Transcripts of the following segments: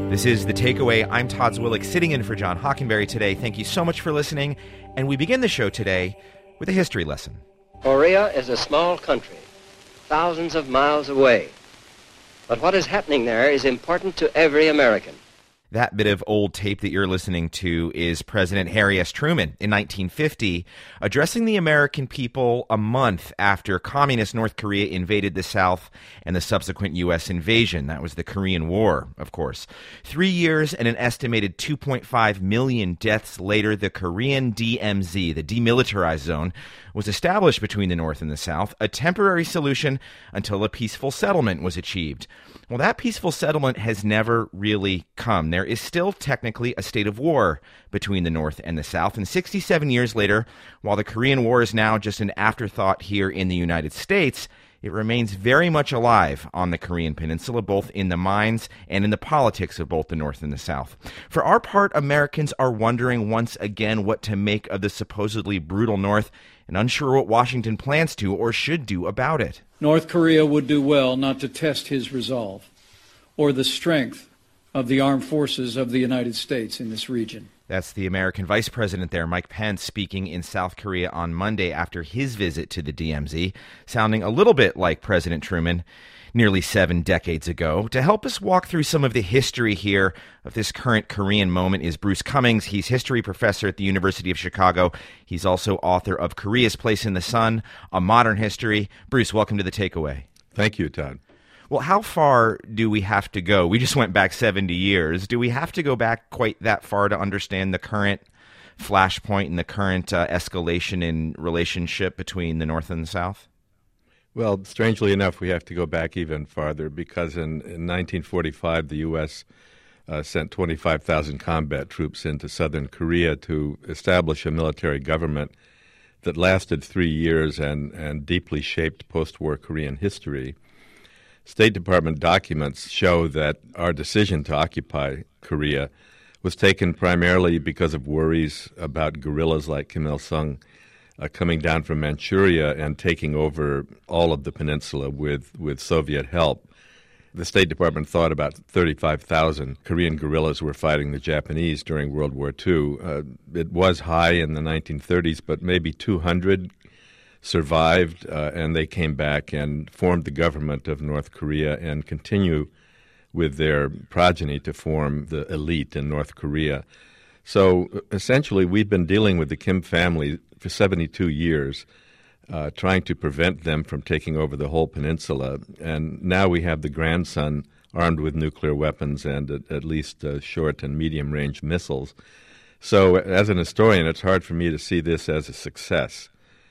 This is The Takeaway. I'm Todd Zwillich, sitting in for John Hockenberry today. Thank you so much for listening. And we begin the show today with a history lesson. Korea is a small country, thousands of miles away. But what is happening there is important to every American. That bit of old tape that you're listening to is President Harry S. Truman in 1950 addressing the American people a month after communist North Korea invaded the South and the subsequent U.S. invasion. That was the Korean War, of course. 3 years and an estimated 2.5 million deaths later, the Korean DMZ, the Demilitarized Zone, was established between the North and the South, a temporary solution until a peaceful settlement was achieved. Well, that peaceful settlement has never really come. There is still technically a state of war between the North and the South. And 67 years later, while the Korean War is now just an afterthought here in the United States, it remains very much alive on the Korean Peninsula, both in the minds and in the politics of both the North and the South. For our part, Americans are wondering once again what to make of the supposedly brutal North and unsure what Washington plans to or should do about it. North Korea would do well not to test his resolve or the strength of the armed forces of the United States in this region. That's the American Vice President there, Mike Pence, speaking in South Korea on Monday after his visit to the DMZ, sounding a little bit like President Truman nearly 7 decades ago. To help us walk through some of the history here of this current Korean moment is Bruce Cummings. He's history professor at the University of Chicago. He's also author of Korea's Place in the Sun, A Modern History. Bruce, welcome to The Takeaway. Thank you, Todd. Well, how far do we have to go? We just went back 70 years. Do we have to go back quite that far to understand the current flashpoint and the current escalation in relationship between the North and the South? Well, strangely enough, we have to go back even farther because in 1945, the U.S. Sent 25,000 combat troops into southern Korea to establish a military government that lasted 3 years and deeply shaped post-war Korean history. State Department documents show that our decision to occupy Korea was taken primarily because of worries about guerrillas like Kim Il-sung coming down from Manchuria and taking over all of the peninsula with Soviet help. The State Department thought about 35,000 Korean guerrillas were fighting the Japanese during World War II. It was high in the 1930s, but maybe 200 survived, and they came back and formed the government of North Korea and continue with their progeny to form the elite in North Korea. So essentially, we've been dealing with the Kim family for 72 years, trying to prevent them from taking over the whole peninsula. And now we have the grandson armed with nuclear weapons and at least short and medium-range missiles. So as an historian, it's hard for me to see this as a success.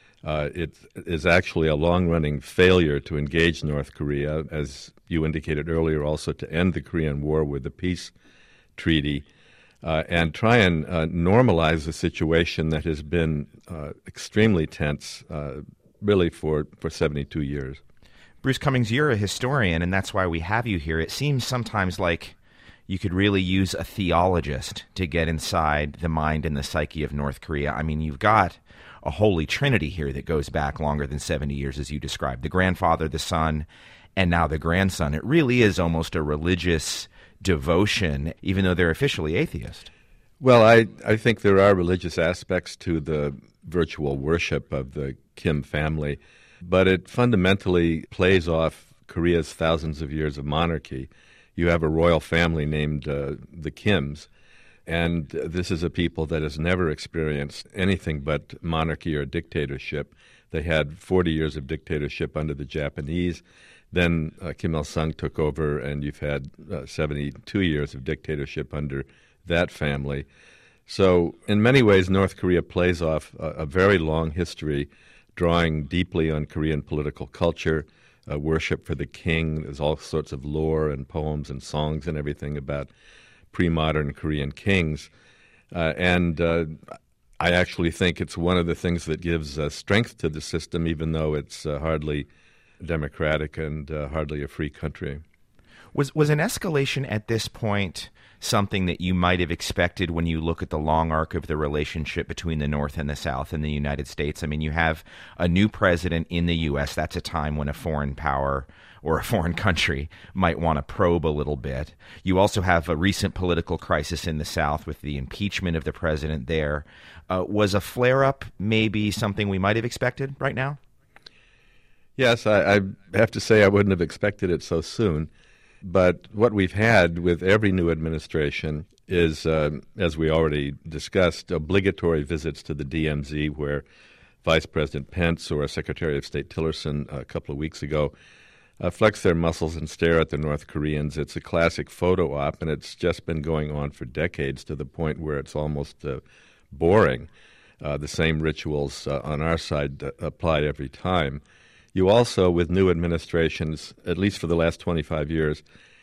It is actually a long-running failure to engage North Korea, as you indicated earlier, also to end the Korean War with a peace treaty, and try and normalize the situation that has been extremely tense, really for 72 years. Bruce Cummings, you're a historian, and that's why we have you here. It seems sometimes like you could really use a theologist to get inside the mind and the psyche of North Korea. I mean, you've got a holy trinity here that goes back longer than 70 years, as you described. The grandfather, the son, and now the grandson. It really is almost a religious devotion, even though they're officially atheist. Well, I think there are religious aspects to the virtual worship of the Kim family, but it fundamentally plays off Korea's thousands of years of monarchy. You have a royal family named the Kims, and this is a people that has never experienced anything but monarchy or dictatorship. They had 40 years of dictatorship under the Japanese. Then Kim Il-sung took over, and you've had 72 years of dictatorship under that family. So in many ways, North Korea plays off a very long history, drawing deeply on Korean political culture, worship for the king. There's all sorts of lore and poems and songs and everything about pre-modern Korean kings. And I actually think it's one of the things that gives strength to the system, even though it's hardly democratic and hardly a free country. Was an escalation at this point something that you might have expected when you look at the long arc of the relationship between the North and the South in the United States? I mean, you have a new president in the U.S. That's a time when a foreign power or a foreign country might want to probe a little bit. You also have a recent political crisis in the South with the impeachment of the president there. Was a flare-up maybe something we might have expected right now? Yes, I have to say I wouldn't have expected it so soon. But what we've had with every new administration is, as we already discussed, obligatory visits to the DMZ, where Vice President Pence or Secretary of State Tillerson a couple of weeks ago flex their muscles and stare at the North Koreans. It's a classic photo op, and it's just been going on for decades to the point where it's almost boring. The same rituals on our side apply every time. You also, with new administrations, at least for the last 25 years,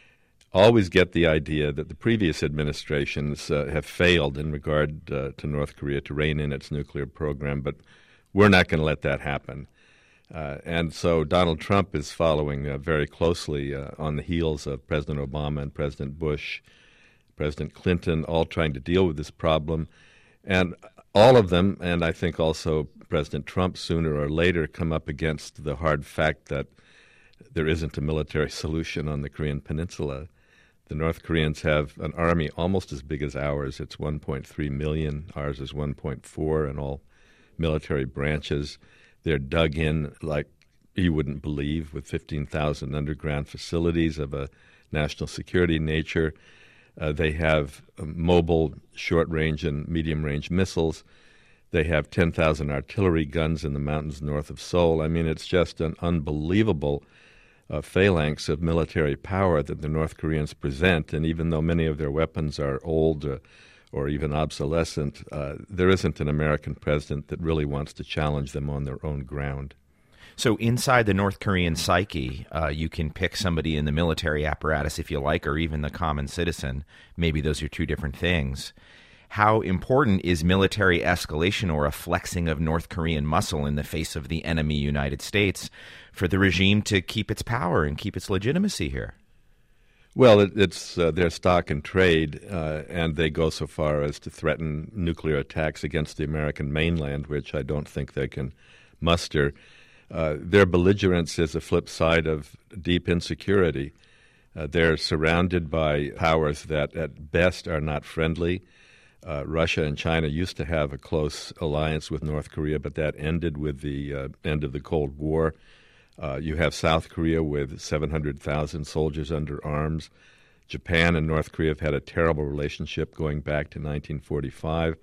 always get the idea that the previous administrations have failed in regard to North Korea to rein in its nuclear program, but we're not going to let that happen. And so Donald Trump is following very closely on the heels of President Obama and President Bush, President Clinton, all trying to deal with this problem. And all of them, and I think also President Trump sooner or later, come up against the hard fact that there isn't a military solution on the Korean Peninsula. The North Koreans have an army almost as big as ours. It's 1.3 million. Ours is 1.4 in all military branches. They're dug in like you wouldn't believe, with 15,000 underground facilities of a national security nature. They have mobile short-range and medium-range missiles. They have 10,000 artillery guns in the mountains north of Seoul. I mean, it's just an unbelievable phalanx of military power that the North Koreans present. And even though many of their weapons are old or even obsolescent, there isn't an American president that really wants to challenge them on their own ground. So inside the North Korean psyche, you can pick somebody in the military apparatus if you like, or even the common citizen. Maybe those are two different things. How important is military escalation or a flexing of North Korean muscle in the face of the enemy United States for the regime to keep its power and keep its legitimacy here? Well, it's their stock and trade, and they go so far as to threaten nuclear attacks against the American mainland, which I don't think they can muster. Their belligerence is a flip side of deep insecurity. They're surrounded by powers that at best are not friendly. Russia and China used to have a close alliance with North Korea, but that ended with the end of the Cold War. You have South Korea with 700,000 soldiers under arms. Japan and North Korea have had a terrible relationship going back to 1945.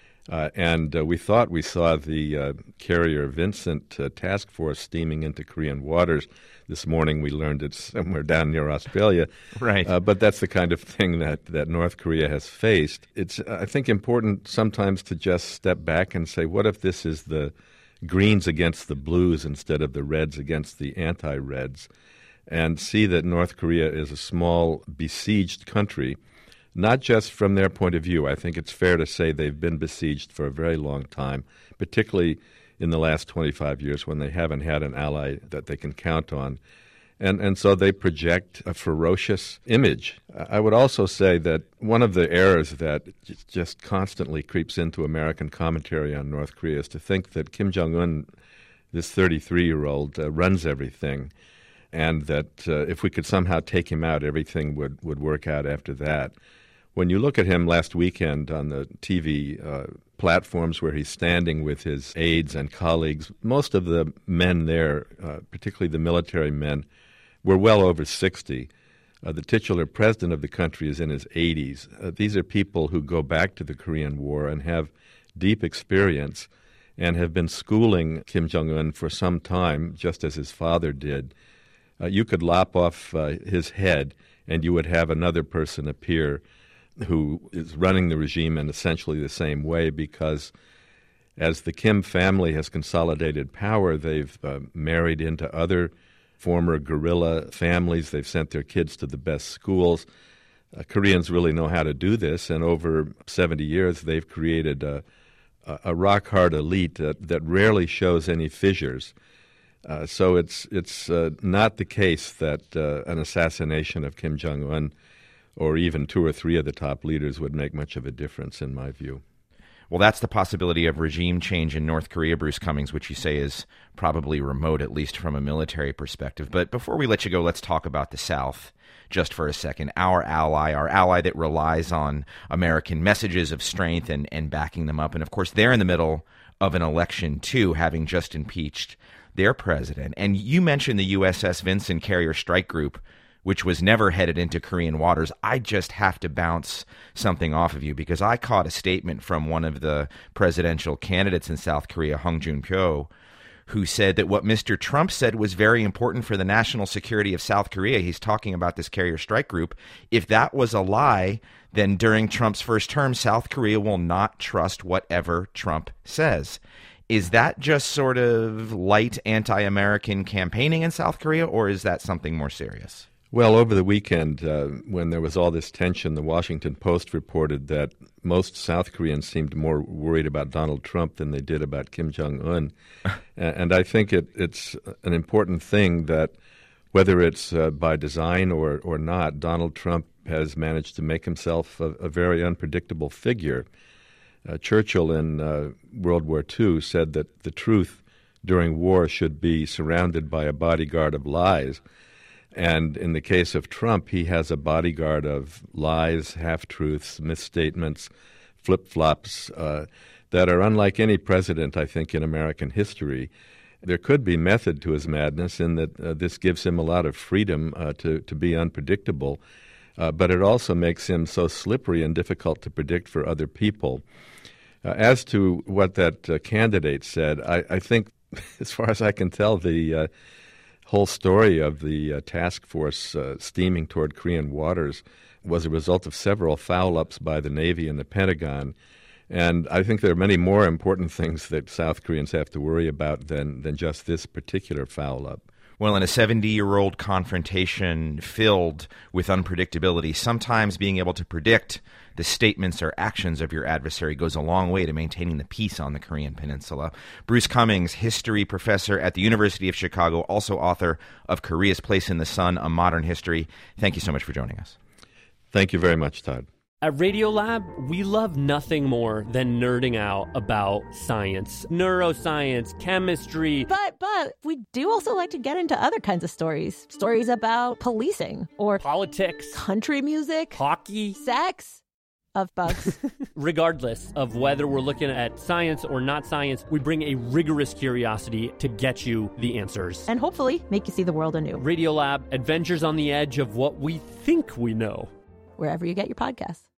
And we thought we saw the carrier Vincent task force steaming into Korean waters. This morning we learned it's somewhere down near Australia. Right. But that's the kind of thing that North Korea has faced. It's, I think, important sometimes to just step back and say, what if this is the Greens against the Blues instead of the Reds against the anti-Reds, and see that North Korea is a small, besieged country. Not just from their point of view. I think it's fair to say they've been besieged for a very long time, particularly in the last 25 years when they haven't had an ally that they can count on. And so they project a ferocious image. I would also say that one of the errors that just constantly creeps into American commentary on North Korea is to think that Kim Jong-un, this 33-year-old, runs everything, and that if we could somehow take him out, everything would work out after that. When you look at him last weekend on the TV platforms where he's standing with his aides and colleagues, most of the men there, particularly the military men, were well over 60. The titular president of the country is in his 80s. These are people who go back to the Korean War and have deep experience and have been schooling Kim Jong-un for some time, just as his father did. You could lop off his head and you would have another person appear who is running the regime in essentially the same way, because as the Kim family has consolidated power, they've married into other former guerrilla families. They've sent their kids to the best schools. Koreans really know how to do this, and over 70 years they've created a rock-hard elite that rarely shows any fissures. So it's not the case that an assassination of Kim Jong-un or even 2 or 3 of the top leaders would make much of a difference, in my view. Well, that's the possibility of regime change in North Korea, Bruce Cummings, which you say is probably remote, at least from a military perspective. But before we let you go, let's talk about the South just for a second. Our ally that relies on American messages of strength and backing them up. And, of course, they're in the middle of an election, too, having just impeached their president. And you mentioned the USS Vinson Carrier Strike Group, which was never headed into Korean waters. I just have to bounce something off of you because I caught a statement from one of the presidential candidates in South Korea, Hong Joon-pyo, who said that what Mr. Trump said was very important for the national security of South Korea. He's talking about this Carrier Strike Group. If that was a lie, then during Trump's first term, South Korea will not trust whatever Trump says. Is that just sort of light anti-American campaigning in South Korea, or is that something more serious? Well, over the weekend, when there was all this tension, the Washington Post reported that most South Koreans seemed more worried about Donald Trump than they did about Kim Jong-un. And I think it's an important thing that whether it's by design or not, Donald Trump has managed to make himself a very unpredictable figure. Churchill in World War II said that the truth during war should be surrounded by a bodyguard of lies. And in the case of Trump, he has a bodyguard of lies, half-truths, misstatements, flip-flops that are unlike any president, I think, in American history. There could be method to his madness in that this gives him a lot of freedom to be unpredictable, but it also makes him so slippery and difficult to predict for other people. As to what that candidate said, I think, as far as I can tell, the whole story of the task force steaming toward Korean waters was a result of several foul-ups by the Navy and the Pentagon. And I think there are many more important things that South Koreans have to worry about than just this particular foul-up. Well, in a 70-year-old confrontation filled with unpredictability, sometimes being able to predict the statements or actions of your adversary goes a long way to maintaining the peace on the Korean Peninsula. Bruce Cummings, history professor at the University of Chicago, also author of Korea's Place in the Sun, A Modern History. Thank you so much for joining us. Thank you very much, Todd. At Radiolab, we love nothing more than nerding out about science, neuroscience, chemistry. But we do also like to get into other kinds of stories. Stories about policing or politics, country music, hockey, sex, of bugs. Regardless of whether we're looking at science or not science, we bring a rigorous curiosity to get you the answers. And hopefully make you see the world anew. Radiolab, adventures on the edge of what we think we know. Wherever you get your podcasts.